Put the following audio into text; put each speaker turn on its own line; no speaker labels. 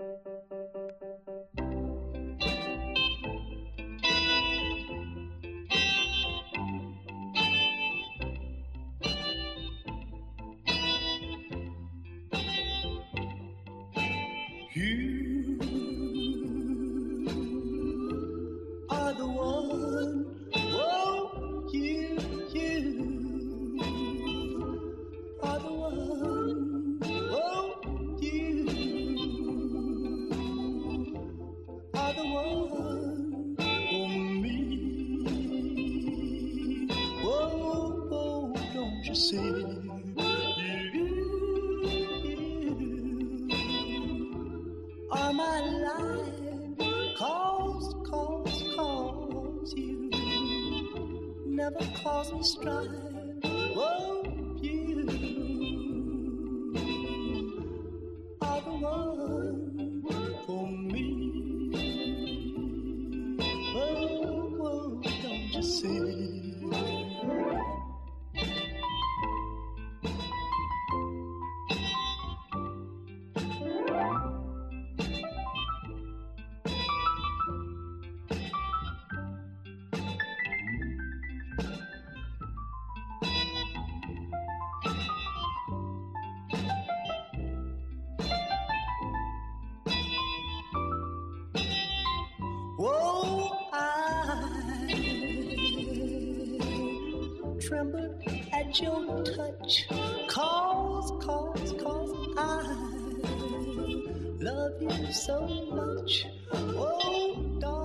You are the one, oh, you are the one, oh, you are the one for me. Oh, oh, don't you see? Are my life, cause you never cause me strife. Oh, you are the one for me. Oh, oh, don't you see? Oh, I tremble at your touch, cause I love you so much. Oh, darling.